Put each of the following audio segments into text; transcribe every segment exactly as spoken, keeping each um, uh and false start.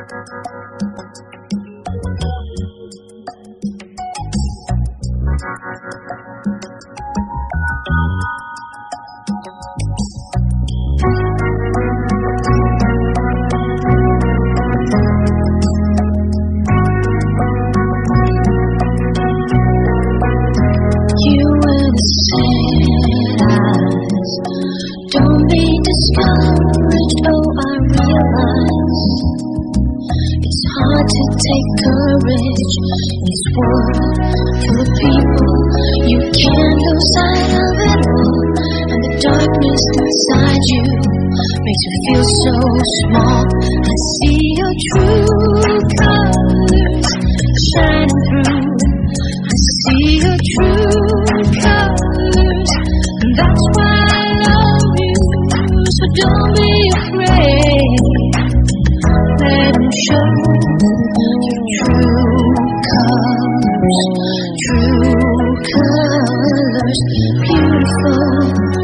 Don't be discouraged, oh I realize it's hard to take courage in this world full of people. You can't lose sight of it all, and the darkness inside you makes you feel so small. I see your true colors shining through. I see your true colors, and that's why I love you. So don't be afraid, let them show your true colors, true colors, beautiful,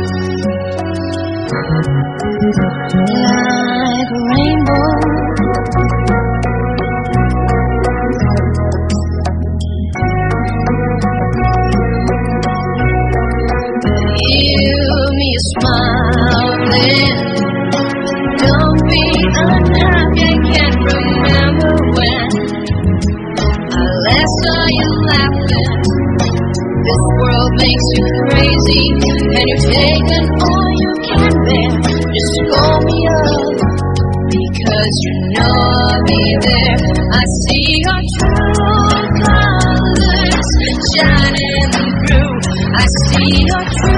like a rainbow. Give me a smile then. Don't be unhappy, I can't remember when I last saw you laughing. This world makes you crazy, and you're taking all you can bear. Just scold me up, because you know I'll be there. I see your true colors shining through. I see your true